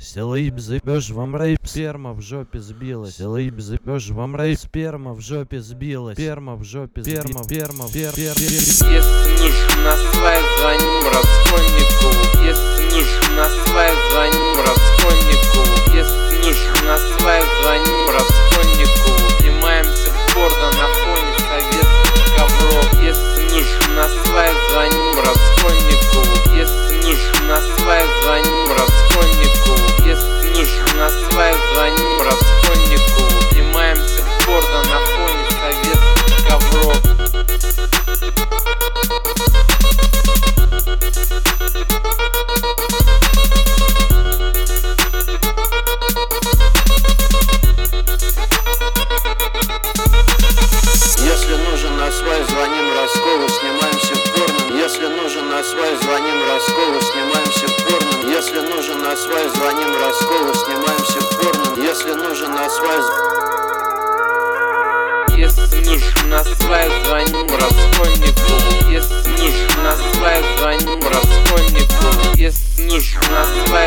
Силой бзыпёшь вам рейп, сперма в жопе сбилась. Силой бзыпёшь вам рейп, сперма в жопе сбилась. Сперма в жопе, сперма. Если нужна связь, звоним Раскольникову. Если нужна связь, звоним Раскольникову. Если нужна связь, звоним Раскольникову. Снимаемся гордо на фоне советских ковров. Если нужна связь, звоним Раскольникову. Если нужна связь, звоним Раскольникову. Если нужна связь, звоним Раскольникову. Снимаемся гордо на фоне советских ковров. Если нужен на связь, звоним Роскову, снимаемся в порно. Если нужен на связь, звоним Роскову, снимаемся в порно. Если нужен на связь, звоним Роскову, снимаемся в порно. Если нужен на связь. Если нужна связь, звоним Раскольникову. Если нужна связь, звоним Раскольникову. Если нужна связь,